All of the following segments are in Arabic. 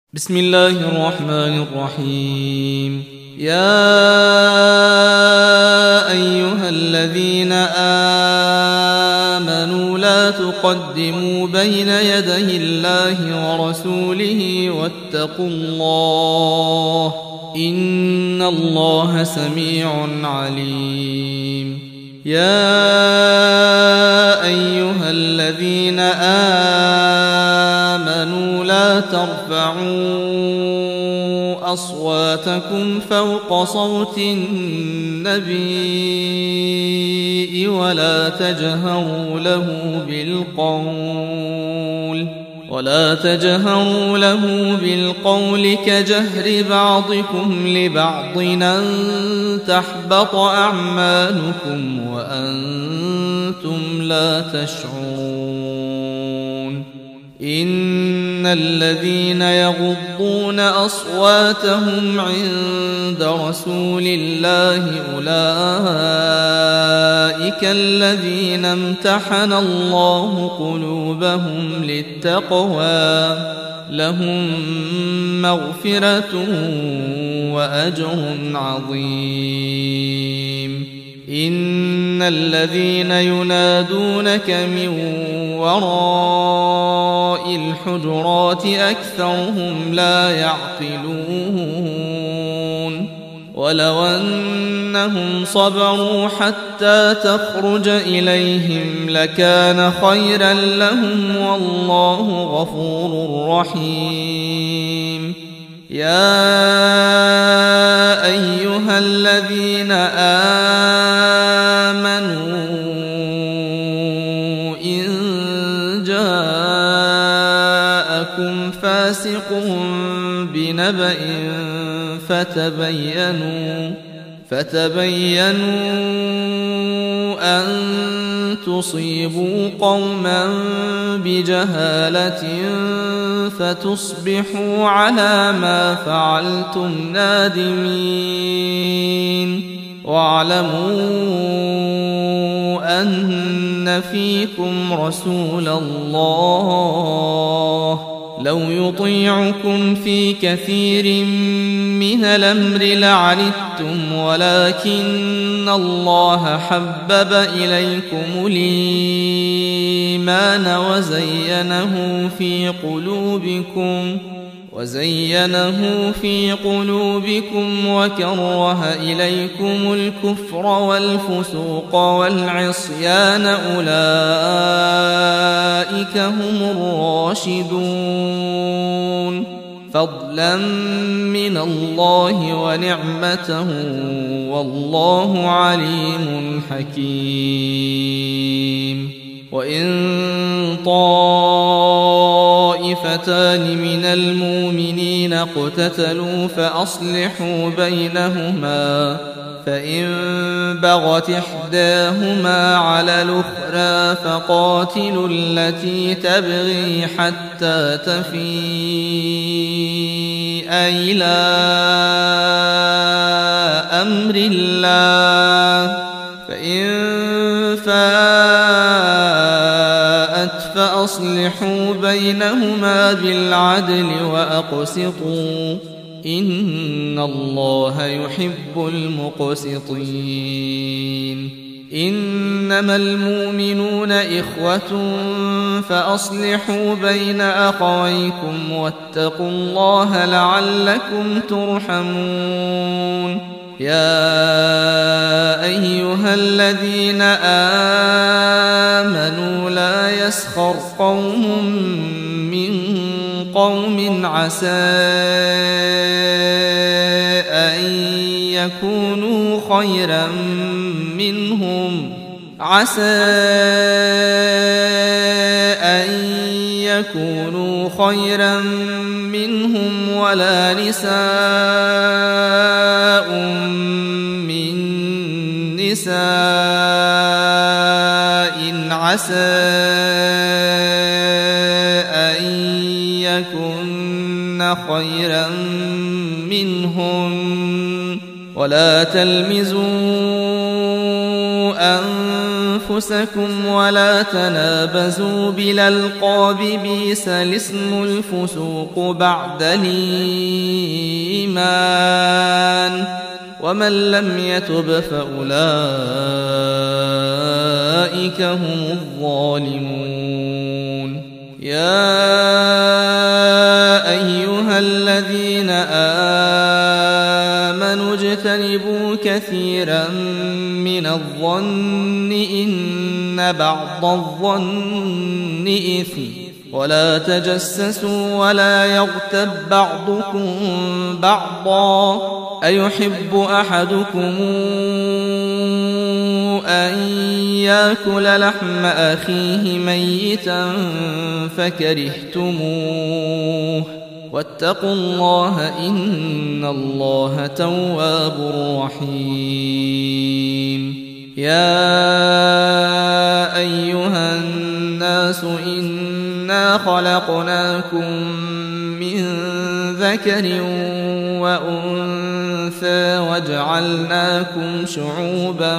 بسم الله الرحمن الرحيم. يا أيها الذين آمنوا لا تقدموا بين يدي الله ورسوله واتقوا الله إن الله سميع عليم. يا أيها الذين آمنوا لا ترفعوا أصواتكم فوق صوت النبي ولا تجهروا له بالقول كجهر بعضكم لبعض أن تحبط أعمالكم وأنتم لا تشعرون. إن الذين يغضون أصواتهم عند رسول الله أولئك الذين امتحن الله قلوبهم للتقوى لهم مغفرة وأجر عظيم. إن الذين ينادونك من وراء الحجرات أكثرهم لا يعقلون. ولو أنهم صبروا حتى تخرج إليهم لكان خيرا لهم والله غفور رحيم. يا أيها الذين آمنوا إن جاءكم فاسق بنبأ فتبينوا أن تصيبوا قوما بجهالة فتصبحوا على ما فعلتم نادمين. واعلموا أن فيكم رسول الله لو يطيعكم في كثير من الأمر لعنتم ولكن الله حبب إليكم الإيمان وزينه في قلوبكم وكره إليكم الكفر والفسوق والعصيان أولئك هم الراشدون فضلا من الله ونعمته والله عليم حكيم. وإن طائفتان من المؤمنين اقتتلوا فأصلحوا بينهما فإن بغت إحداهما على الأخرى فقاتلوا التي تبغي حتى تفيء إلى أمر الله فإن فاءت فأصلحوا بينهما بالعدل وأقسطوا إن الله يحب المقسطين. إنما المؤمنون إخوة فأصلحوا بين أخويكم واتقوا الله لعلكم ترحمون. يا أيها الذين آمنوا لا يسخر قوم من قوم عسى أن يكونوا خيرا منهم ولا نساء من نساء عسى أن يكن خيرا منهم ولا تلمزوا أنفسكم ولا تنابزوا بالألقاب بئس الاسم الفسوق بعد الإيمان ومن لم يتب فأولئك هم الظالمون يا أيها الذين آمنوا اجتنبوا كثيرا من الظن إن بعض الظن إثم ولا تجسسوا ولا يغتب بعضكم بعضا أيحب أحدكم أن يأكل لحم أخيه ميتا فكرهتموه واتقوا الله إن الله تواب رحيم يا أيها الناس إنا خلقناكم من ذكر وأنثى وجعلناكم شعوبا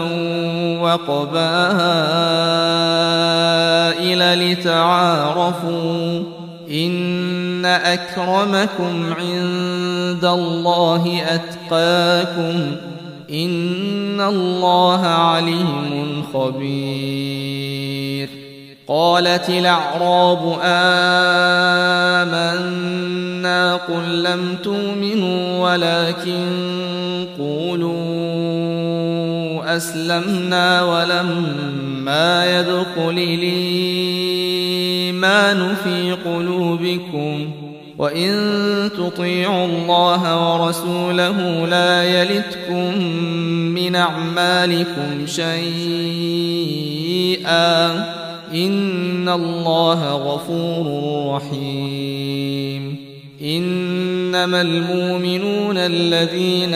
وقبائل لتعارفوا إن أكرمكم عند الله أتقاكم إن الله عليم خبير قالت الأعراب آمنا قل لم تؤمنوا ولكن قولوا أسلمنا ولما يدخل الإيمان في قلوبكم وإن تطيعوا الله ورسوله لا يلتكم من أعمالكم شيئا إن الله غفور رحيم إنما المؤمنون الذين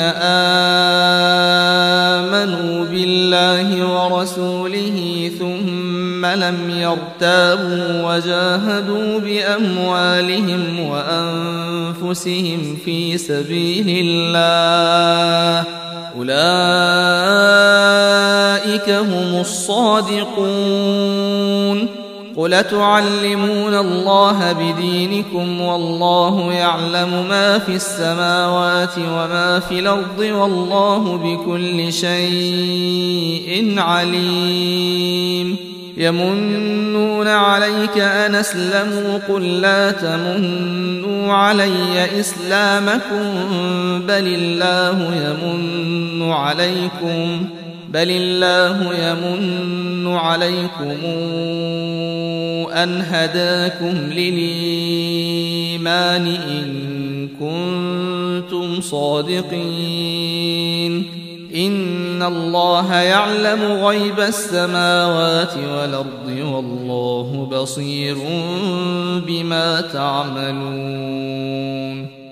آمنوا بالله ورسوله ثم لم يرتابوا وجاهدوا بأموالهم وأنفسهم في سبيل الله أولئك هم الصادقون قل تعلمون الله بدينكم والله يعلم ما في السماوات وما في الأرض والله بكل شيء عليم يمنون عليك أن أسلموا قل لا تمنوا علي إسلامكم بل الله يمن عليكم أن هداكم للإيمان إن كنتم صادقين إن الله يعلم غيب السماوات والأرض والله بصير بما تعملون